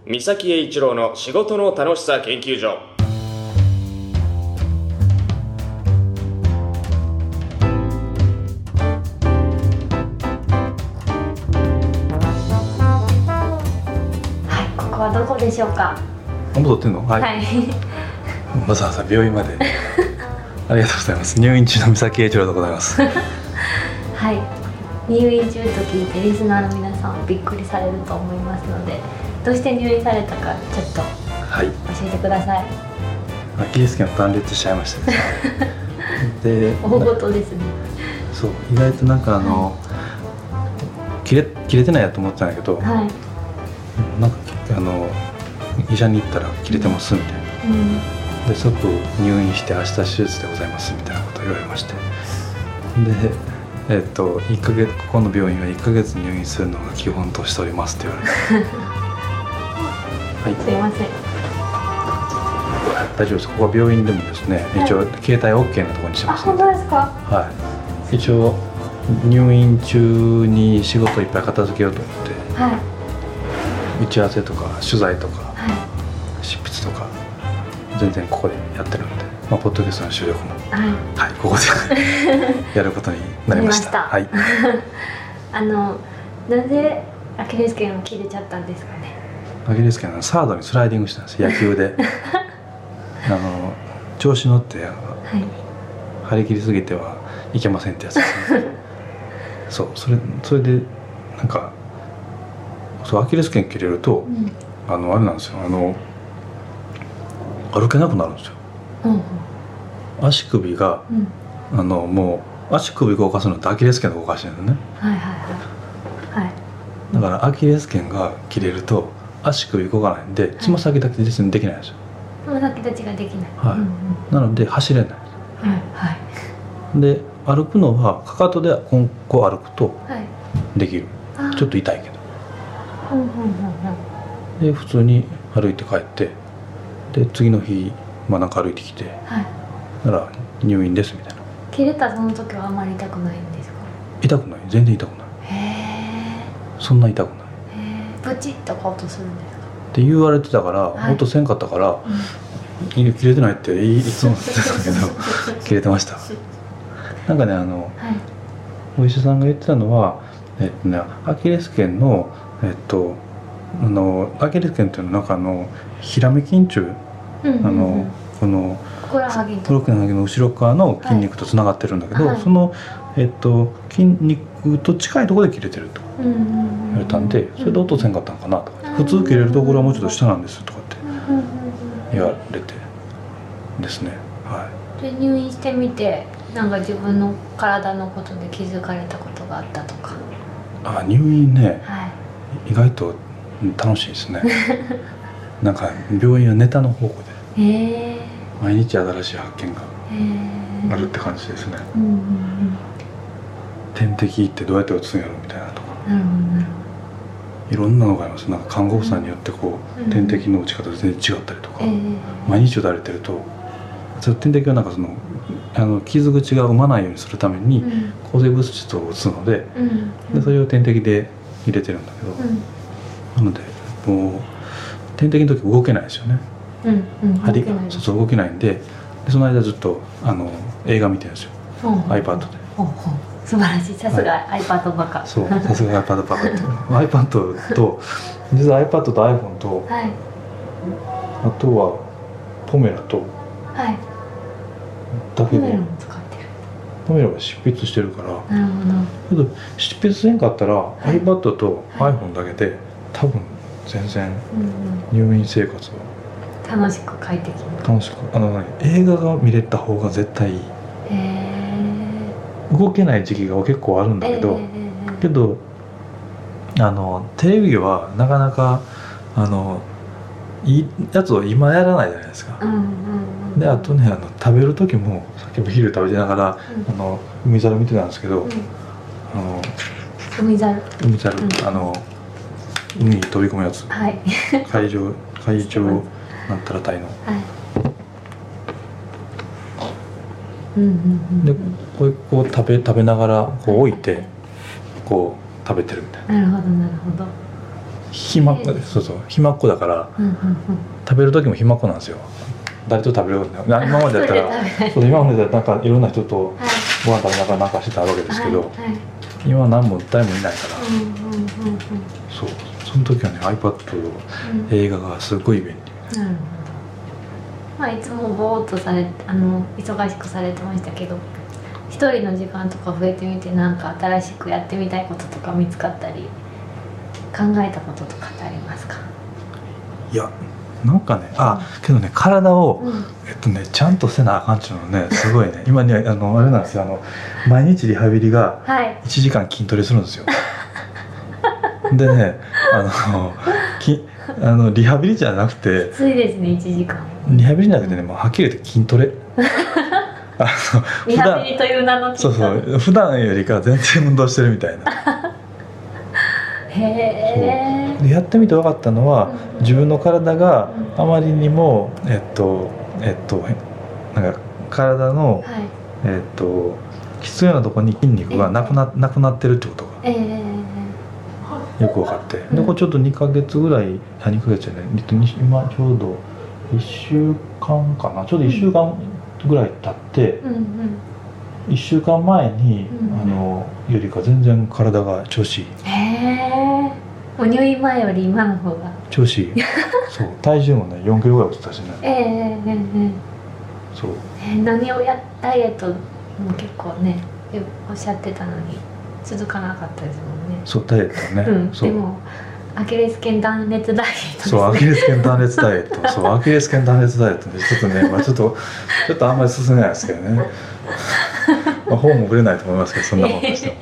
三崎栄一郎の仕事の楽しさ研究所。 はい、ここはどこでしょうか。 本当撮ってんの？はい、 はい、 わざわざ病院までありがとうございます。入院中の三崎栄一郎でございますはい、入院中と聞いてリスナーの皆さんびっくりされると思いますので、どうして入院されたかちょっとはい、 教えてください。 アキレス腱を断裂しちゃいましたですねで、 大事ですね。 そう、意外と切れてないやと思ってたんだけど、 はい、 なんか医者に行ったら切れてますみたいな、で即入院して明日手術でございますみたいなことを言われまして、で1ヶ月、ここの病院は1ヶ月入院するのが基本としておりますって言われてはい、 すいません。 大丈夫です。ここは病院でもですね、一応携帯 OK なところにしてますので、 本当ですか。 はい、一応入院中に仕事いっぱい片付けようと思って、 はい、 打ち合わせとか取材とかはい、 執筆とか全然ここでやってるので、ポッドキャストの収録も、 はい、 はい、ここでやることになりました。はい。 なぜアキレス腱を切れちゃったんですかね。 アキレス腱はサードにスライディングしたんです、野球で調子乗って、 はい、 張り切りすぎてはいけませんってやつですねそう、それでなんかそうアキレス腱切れると、あれなんですよ、歩けなくなるんですよ、足首が、もう足首動かすのってアキレス腱で動かしてるのね。 はいはいはいはい。 だからアキレス腱が切れると足首動かないんで、つま先だけでできないんですよ。 つま先立ちができない。 はい。なので走れないんです。 はいはい。 で歩くのはかかとでこう歩くとできる。ちょっと痛いけど。で普通に歩いて帰って、で次の日なんか歩いてきて、なら入院ですみたいな。 切れたその時はあまり痛くないんですか。 痛くない、全然痛くない。そんな痛くない。 ブチッとか音するんですかって言われてたから、音せんかったから、切れてないっていつも言ってたけど切れてました。なんかね、お医者さんが言ってたのは、アキレス腱のアキレス腱っていうのはヒラメ筋中、このふくらはぎの後ろ側の筋肉とつながってるんだけど、その筋肉と近いところで切れてると言われたんで、それで音せんかったのかなとか、普通切れるところはもうちょっと下なんですとかって言われてですね。はい。 で入院してみて、なんか自分の体のことで気づかれたことがあったとか。 入院ね、意外と楽しいですねなんか病院はネタの宝庫で、毎日新しい発見があるって感じですね。点滴ってどうやって打つんやろみたいなとか、いろんなのがあります。なんか看護婦さんによって点滴の打ち方全然違ったりとか、毎日打たれてると、その点滴はなんか傷口が生まないようにするために抗生物質を打つので、それを点滴で入れてるんだけど、なのでもう点滴の時動けないですよね。針が動けないんで、その間ずっと映画見てるんですよ、iPad で。 素晴らしい、さすが iPad バカ。 そう、さすが iPad バカってiPad と実は iPad と iPhone と、あとはポメラとだけで、ポメラは執筆してるから。けど執筆せんかったら iPad と iPhone だけで多分全然入院生活は楽しく快適に。 楽しく、映画が見れた方が絶対いい。動けない時期が結構あるんだけど、テレビはなかなかいいやつを今やらないじゃないですか。であとね、食べる時もさっきも昼食べてながら、海猿見てたんですけど、 海猿、 海に飛び込むやつ、海上なんたら隊の、でこう食べながら置いて食べてるみたいな。 なるほどなるほど。 そうそう暇っ子だから、食べる時も暇っ子なんですよ。誰と食べるような今までだったらそう今までだったらなんかいろんな人とご飯食べながらなんかしてたわけですけど、今は何も誰もいないから、そうその時はね iPad と映画がすごい便利。 まあいつもぼーっとされ忙しくされてましたけど、一人の時間とか増えてみてなんか新しくやってみたいこととか見つかったり考えたこととかってありますか？ いやなんかねけどね体を、ちゃんとせなあかんっていうのねすごいね今ねあれなんですよ毎日リハビリが1時間筋トレするんですよ。でねリハビリじゃなくてきついですね1時間。 リハビリじゃなくてねもうはっきり言って筋トレ。 リハビリという名の筋トレ。 そう普段よりか全然運動してるみたいな。 へえ。 やってみて分かったのは、自分の体があまりにもなんか体の、必要なところに筋肉がなくなってるってことがよく分かって、でこれちょっと2ヶ月ぐらい2ヶ月じゃない今ちょうど1週間かなちょうど1週間ぐらい経って、1週間前に、よりか全然体が調子いい。 お入院前より今の方が調子いい。そう体重もね4キロぐらい落ちたしね。そう何をダイエットも結構ねおっしゃってたのに続かなかったですもんね。 そうダイエットね、 でもアキレス腱断裂ダイエットですね。 そうアキレス腱断裂ダイエットそうアキレス腱断裂ダイエットでちょっとね、ちょっとあんまり進めないですけどね。本も売れないと思いますけどそんなもんとしても。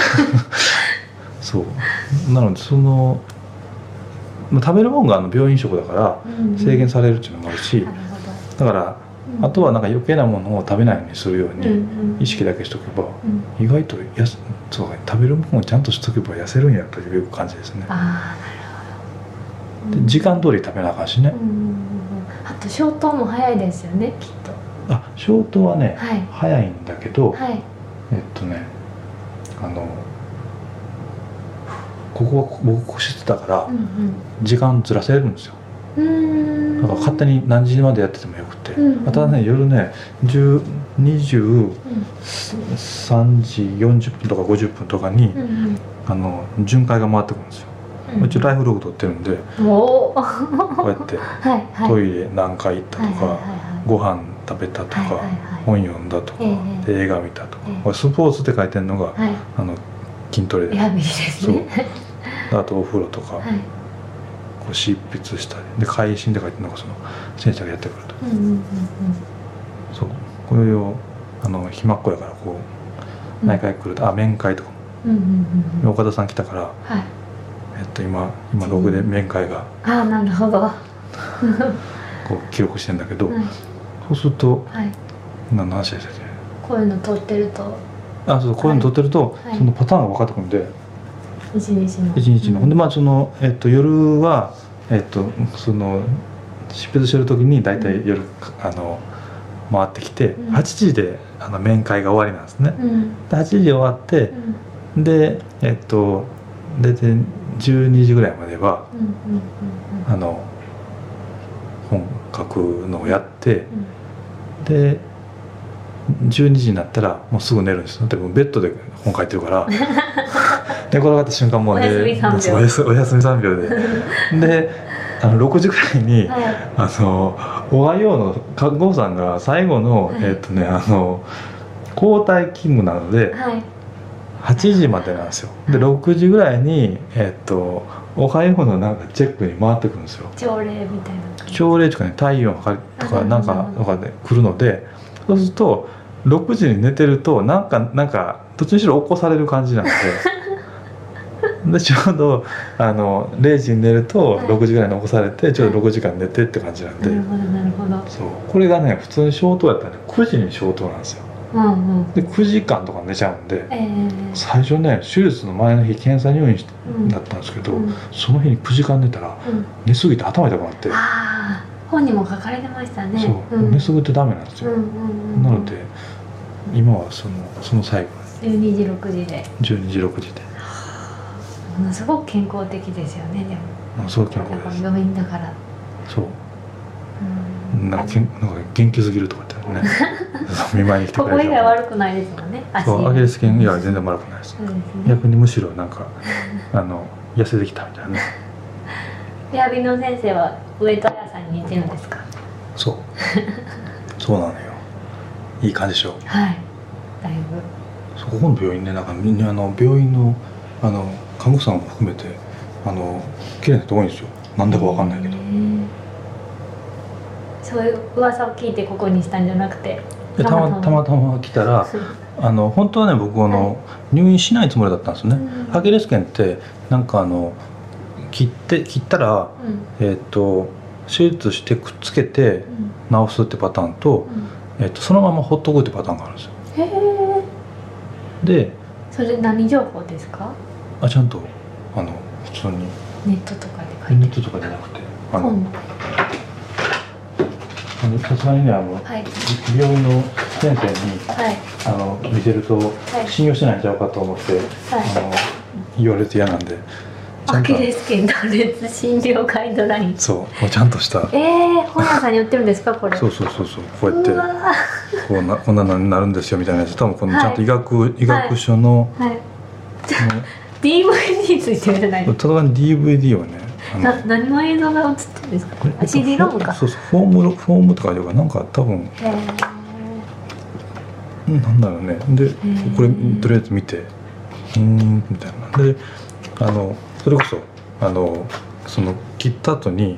そうなので食べるもんが病院食だから制限されるっていうのもあるし、だからあとはなんか余計なものを食べないようにするように意識だけしとけば、意外とそう食べるものをちゃんとしとけば痩せるんやという感じですね。で時間通り食べなあかんしね。 あと消灯も早いですよねきっと。 消灯はね、早いんだけど、ここは僕個室だから、時間ずらせるんですよ。だから勝手に何時までやっててもよくて、ただね夜ね23時40分とか50分とかに、巡回が回ってくるんですよ。うちライフログ撮ってるんで、こうやってトイレ何回行ったとか、ご飯食べたとか、本読んだとか、映画見たとか、スポーツって書いてるのが筋トレで、 リハビリですね。 あとお風呂とか、こう執筆したりで会心で書いてるのがその先生がやってくると、そうこれを暇っ子やからこう毎回来ると面会とかも、岡田さん来たから、今ログで面会がなるほどこう記録してんだけど、そうすると何の話でしたっけ？ こういうの撮ってるとそうこういうの撮ってるとそのパターンが分かってくるんで、 一日ので夜はその執筆してる時に大体夜回ってきて、8時で面会が終わりなんですね。で8時終わって、で大体12時ぐらいまでは本書くのをやって、で12時になったらもうすぐ寝るんですよ。でもベッドで本書いてるから寝転がった瞬間もうねお休み3秒で6時ぐらいに、おはようの看護婦さんが最後の、交代勤務なので、8時までなんですよ。で6時ぐらいにおはようのなんかチェックに回ってくるんですよ。 朝礼みたいな。 朝礼とかね体温測りとかなんかとかで来るので、そうすると6時に寝てるとなんかどっちにしろ起こされる感じなんででちょうど0時に寝ると6時ぐらいに起こされてちょうど6時間寝てって感じなんで、 なるほど。 そうこれがね普通に消灯やったらね9時に消灯なんですよ。で9時間とか寝ちゃうんで、最初ね手術の前の日検査入院だったんですけど、その日に9時間寝たら、寝すぎて頭痛くなって、 本にも書かれてましたね。 そう、寝すぎてダメなんですよ。なので今はその最後 12時6時で 12時6時で、 ものすごく健康的ですよね。でもすごい健康です。 病院だから。 そうなんか元気すぎるとか言ってね見舞いに来てくれる。 ここ以外悪くないですもんね。 そうアキレス腱以外は全然悪くないです。逆にむしろなんか痩せてきたみたいなね。 リハビリの先生は上戸彩さんに似てるんですか？ そうそうなのよ。いい感じでしょ。 はい、だいぶ。 ここの病院ね、なんかみんな病院の看護師さんも含めて綺麗な人多いんですよ。なんだかわかんないけど。 そういう噂を聞いてここにしたんじゃなくて、 たまたま来たら本当はね、僕入院しないつもりだったんですよね。アキレス腱ってなんか切ったら、手術してくっつけて治すってパターンと、そのままほっとくってパターンがあるんですよ。 へえ。 でそれ何情報ですか？ ちゃんと普通にネットとかで書いて。 ネットとかじゃなくてさすがにね病院の先生に、見せると信用してないんちゃうかと思って、言われて嫌なんで。 アキレス腱断裂診療ガイドライン。 そうもうちゃんとした。 本屋さんに売ってるんですかこれ？ そうこうやってこんなのになるんですよみたいなやつ。多分このちゃんと医学書の DVD ついてるじゃないですか。 ただに DVD はね何の映像が映ってるんですか？CD ロムか。そうフォームとかいうかなんか多分なんだろうね。でこれとりあえず見てみたいなでそれこそその切った後に、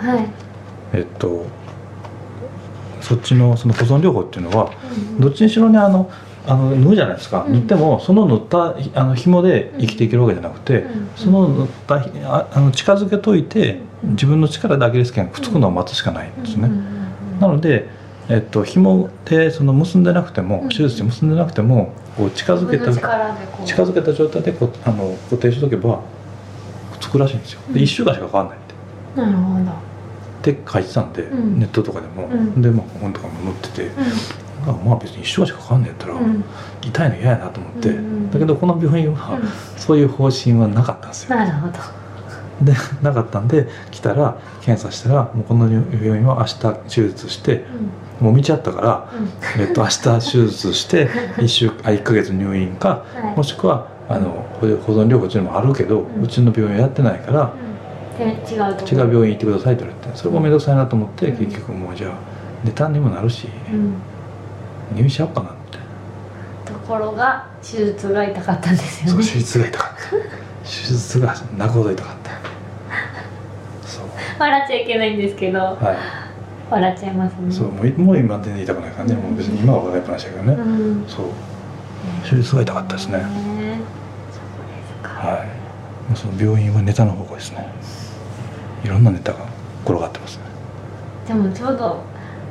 そっちのその保存療法っていうのは、どっちにしろね縫うじゃないですか。縫ってもその縫った紐で生きていけるわけじゃなくて、その縫った近づけといて自分の力でアキレス腱がくっつくのを待つしかないんですね。なので紐で結んでなくても、手術で結んでなくてもこう近づけた状態で固定しとけばくっつくらしいんですよ。で1週間しかかかんないって。 なるほど。 って書いてたんで、ネットとかでも、で本とかも載ってて、まあ別に1週間しかかかんないやったら、痛いの嫌やなと思って、だけどこの病院はそういう方針はなかったんですよ。 なるほど。 でなかったんで来たら検査したら、もうこの病院は明日手術して、もう見ちゃったから、明日手術して1ヶ月入院か、もしくは保存療法っていうのもあるけど、うちの病院はやってないから、違う病院行ってくださいって言われて、それも面倒くさいなと思って、結局もうじゃあネタにもなるし、入院しちゃおうかなって。 ところが手術が痛かったんですよね。 そう手術が痛かった手術が泣くほど痛かった。そう笑っちゃいけないんですけど、笑っちゃいますね。 そうもう今全然痛くないからね、もう別に今は笑いっぱなしだけどね、そう手術が痛かったですね。そうですか。はい、その病院はネタの方向ですね。いろんなネタが転がってますね。 でもちょうど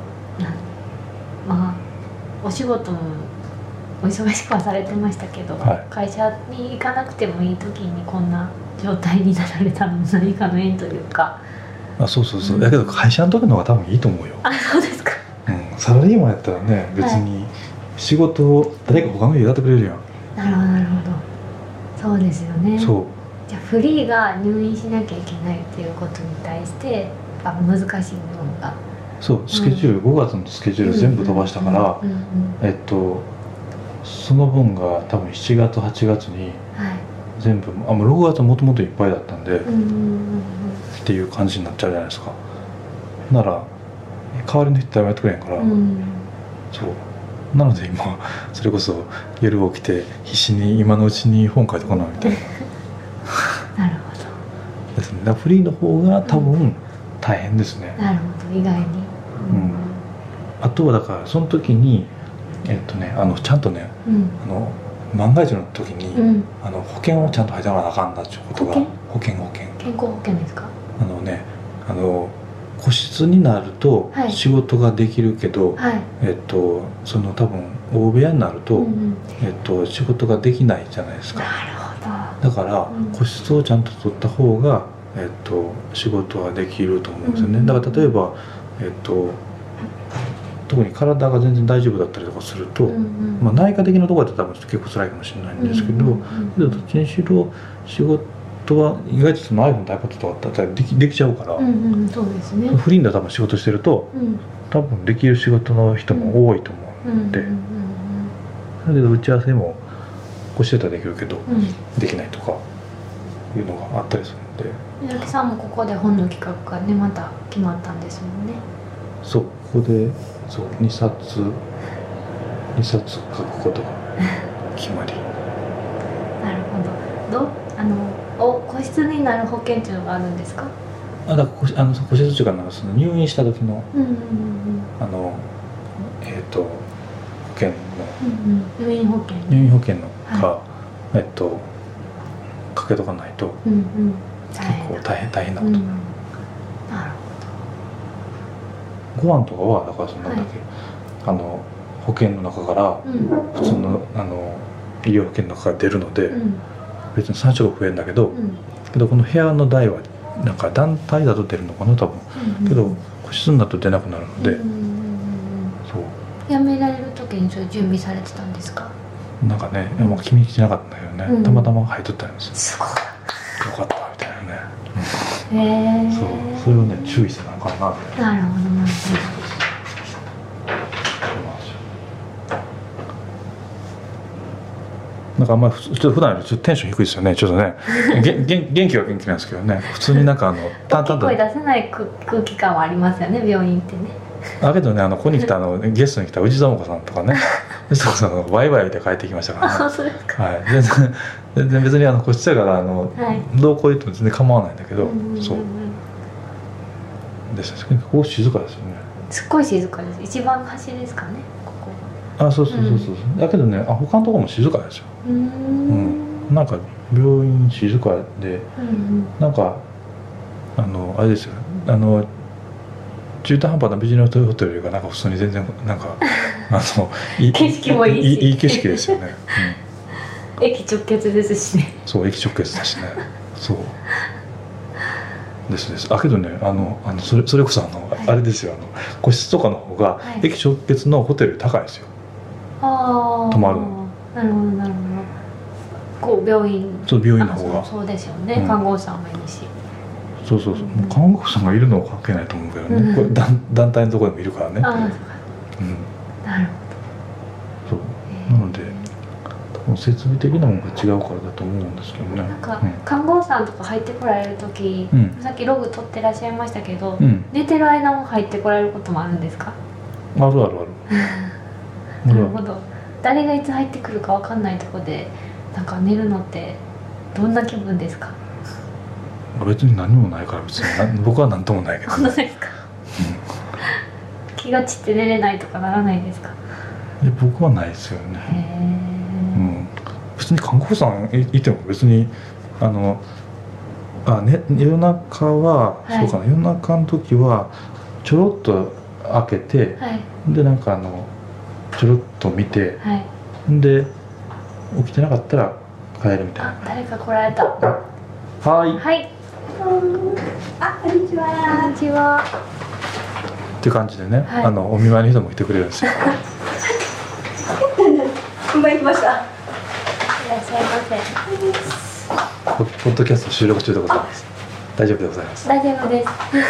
お仕事もお忙しくはされてましたけど、会社に行かなくてもいい時にこんな状態になられたのも何かの縁というか。 そうだけど会社の時の方が多分いいと思うよ。 そうですか。 サラリーマンやったらね、別に仕事を誰か他の人やってくれるやん。 なるほどなるほど。そうですよね。 そうじゃあフリーが入院しなきゃいけないっていうことに対して難しい部分が。 そうスケジュール、5月のスケジュール全部飛ばしたから、その分が多分7月8月に全部、もう6月はもともといっぱいだったんで、っていう感じになっちゃうじゃないですか。なら代わりの人誰もやってくれへんから、そうなので今それこそ夜起きて必死に今のうちに本書いてこないみたいな。 なるほどですね。だからフリーの方が多分大変ですね。 なるほど、意外に。 あとはだからその時にちゃんとね、万が一の時に、保険をちゃんと入ってもらわなあかんなっていうことが。保険健康保険ですか？ 個室になると仕事ができるけど、その多分大部屋になると、仕事ができないじゃないですか。 なるほど。 だから、個室をちゃんと取った方が、仕事はできると思うんですよね。だから例えば、特に体が全然大丈夫だったりとかすると、内科的なところだと多分結構辛いかもしれないんですけど、どっちにしろ仕事トは意外とその iPhone と iPad とかだったらできちゃうから、 そうですね。 フリーで多分仕事してると、多分できる仕事の人も多いと思うんで、だけど打ち合わせもこうしてたらできるけど、できないとかいうのがあったりするんで。 水木さんもここで本の企画がねまた決まったんですもんね。 そう、ここでそう2冊書くことが決まり。 なるほど。個室になる保険っていうのがあるんですか？ だから個室っていうかその入院した時の保険の、 入院保険のか、かけとかないと結構大変なこと。なるほど。ご飯とかはだからそのなんだっけ、保険の中から普通の医療保険の中から出るので、別に3食増えるんだけど、この部屋の代はなんか団体だと出るのかな多分、けど個室になると出なくなるので、そう辞められる時にそれ準備されてたんですか？ なんかね、決めきてなかったんだけどね、たまたま入っとったんですよ。 すごいよかったみたいなね。それをね注意せなあかんなみたいな。 なるほどなるほど。 なんかあんまりちょっと普段よりちょっとテンション低いですよね。ちょっとね元気は元気なんですけどね、普通になんか大きい声出せない空気感はありますよね、病院ってね。 だけどね、ここに来たゲストに来た氏智子さんとかねワイワイで帰ってきましたからね。 そうですか。 はい、全然別に個室やからどうこう言っても全然構わないんだけど、そうでした。ここ静かですよね。 すっごい静かです。一番端ですかね、ここ。 そう、だけどね、他のところも静かですよ。なんか病院静かで、なんかあれですよ、中途半端なビジネスホテルよりかなんか普通に全然なんか景色もいいし、 いい景色ですよね。 駅直結ですしね。 そう、駅直結だしね。そうです。けどね、それこそあれですよ、個室とかの方が駅直結のホテルより高いですよ。泊まるの。 なるほどなるほど。こう病院の方がそうですよね。看護師さんもいるし。 そう、看護師さんがいるのは関係ないと思うけどね、これ団体のところでもいるからね。 なるほど。 そうなので多分設備的なものが違うからだと思うんですけどね。 なんか看護師さんとか入ってこられる時、さっきログ取ってらっしゃいましたけど、寝てる間も入ってこられることもあるんですか？ ある。 なるほど。誰がいつ入ってくるかわかんないところでなんか寝るのってどんな気分ですか？ 別に何もないから別に僕は何ともないけど。 本当ですか？気が散って寝れないとかならないですか？ 僕はないですよね。別に看護師さんいても別に夜中は、そうかな、夜中の時はちょろっと開けて、でなんかちょろっと見て、で起きてなかったら帰るみたいな。 誰か来られた。 はい。 こんにちは。こんにちは。 っていう感じでね、お見舞いの人も来てくれるんですよ。 今行きました。いらっしゃいませ。 ポッドキャスト収録中でございます。大丈夫でございます。 大丈夫です。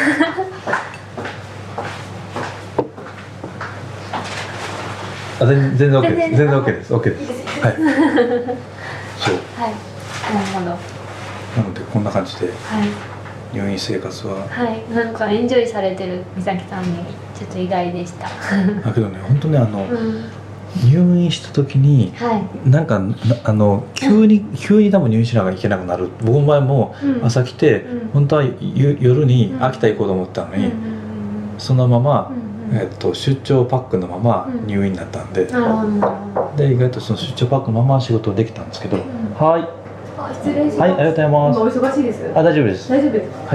全然 OK です。全然 OK です。OK です。はい。そう。 はい。なるほど。 なのでこんな感じで入院生活は、 なんかエンジョイされてる美咲さんにちょっと意外でした。 だけどね、本当ね入院した時に、なんか急に多分入院しなきゃいけなくなる。僕の場合も朝来て、本当は夜に秋田行こうと思ったのに、そのまま出張パックのまま入院になったんで、で意外とその出張パックのまま仕事できたんですけど、はい。 失礼します。 はい、ありがとうございます。 お忙しいです。 大丈夫です。 大丈夫です。 はい。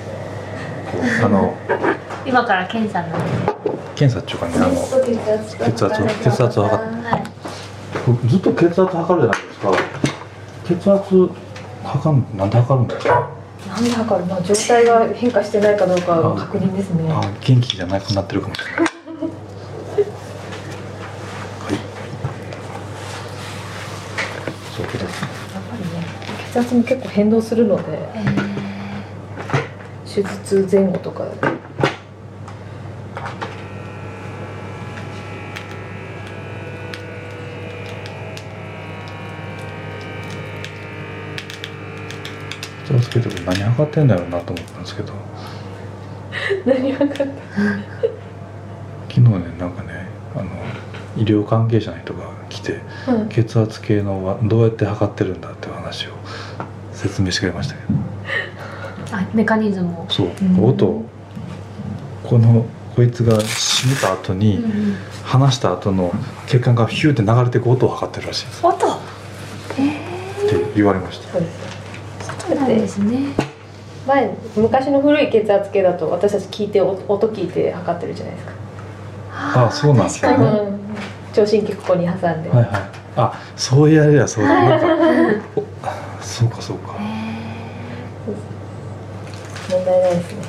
今から検査なんで。 検査っていうかね、血圧を測って、ずっと血圧測るじゃないですか。血圧測る、なんで測るんですか？ なんで測る？状態が変化してないかどうかの確認ですね。 元気じゃなくなってるかもしれない。はい。そうです。 やっぱりね、 血圧も結構変動するので、手術前後とか。 血圧計とか何測ってんだろうなと思ったんですけど、 何分かった。 昨日ね、なんかね、医療関係者の人が来て、血圧計のはどうやって測ってるんだっていう話を説明してくれましたけど、 メカニズムを。 そう、音、こいつが死ぬた後に、離した後の血管がヒューって流れていく音を測ってるらしいです。 音。って言われました。 そうです。 そうなんですね。 昔の古い血圧計だと私たち音聞いて測ってるじゃないですか。 あ、そうなんですかね。 聴診器ここに挟んで。 はいはい。あ、そうやれやそうだ。なんかそうかそうか。 問題ないですね。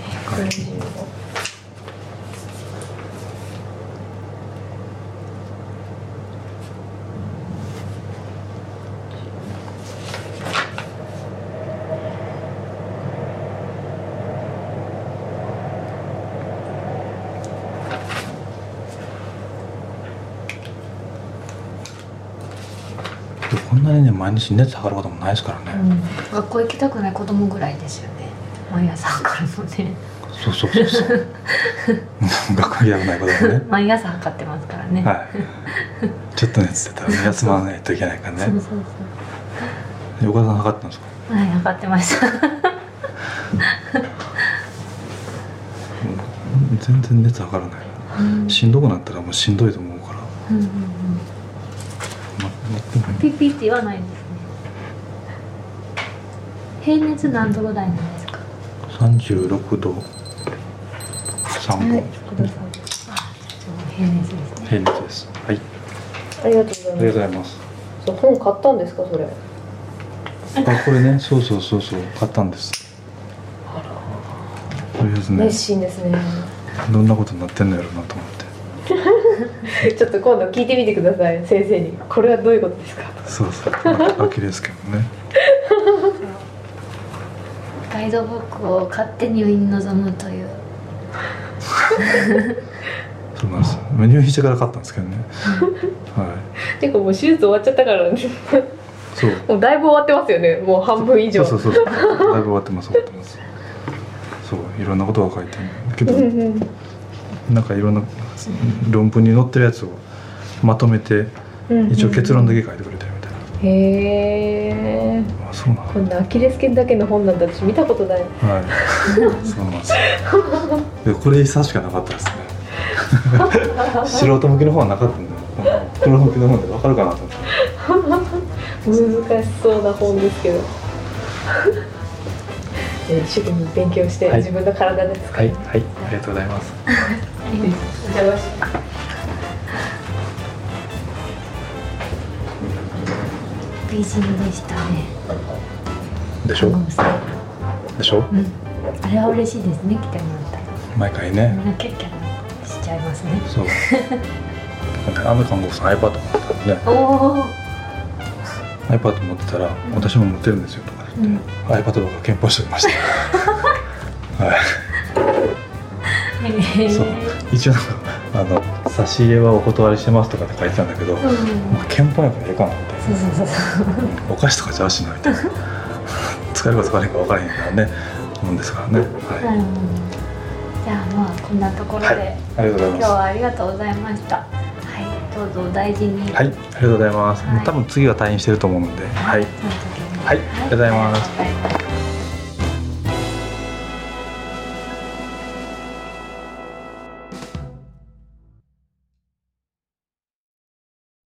こんなにね、毎日熱測ることもないですからね。 学校行きたくない子供ぐらいですよね。毎朝測るのね。 そうそうそうそう。学校行きたくない子供ね。 毎朝測ってますからね。 はい。ちょっと熱出たら休まないといけないからね。 そうそうそう。岡田さん測ってますか？ はい、測ってました。 全然熱測らない。しんどくなったらもうしんどいと思うから。 ピッピって言わないんですね。平熱何度ぐらいなんですか ？36度3分。 平熱ですね。 平熱です。はい。 ありがとうございます。 ありがとうございます。 そう、本買ったんですかそれ？ これね、そう買ったんです。とりあえずね。 熱心ですね。 どんなことになってんのやろうなと思って。 ちょっと今度聞いてみてください、先生に。これはどういうことですか？ そうアキレス腱もね。 ガイドブックを買って入院に臨むという。 そうなんです。入院してから買ったんですけどね。はい。 てかもう手術終わっちゃったからね。 そう。 もうだいぶ終わってますよね。もう半分以上。 そう。だいぶ終わってます。そう、いろんなことが書いてるけど、なんかいろんな論文に載ってるやつをまとめて、一応結論だけ書いてくれてるみたいな。 へえ。 あ、そうなんだ。 こんなアキレス腱だけの本なんて私見たことない。 はい。そうなんですよ。これ一冊しかなかったですね。素人向きの本はなかったんだよ。プロ向きの本でわかるかなと思って。 難しそうな本ですけど。一生懸命勉強して、自分の体で使い。はい、ありがとうございます。 お邪魔します。 美人でしたね。 でしょ？でしょ？ あれは嬉しいですね、来てもらったら。 毎回ね。 みんなキャッキャしちゃいますね。 そう。看護婦さん iPad 持ってたんでね。iPad 持ってたら、私も持ってるんですよとか言って、iPad とか検討しておりました。はい。そう。一応なんか差し入れはお断りしてますとかって書いてたんだけど、憲法やからええかなみたいな。お菓子とかじゃあしないみたいな。使えるか使わないか分からへんからね、もんですからね。はい。 じゃあまあこんなところで、 ありがとうございます。 今日はありがとうございました。はい、どうぞお大事に。 はい、ありがとうございます。多分次は退院してると思うので、はい。はい、ありがとうございます。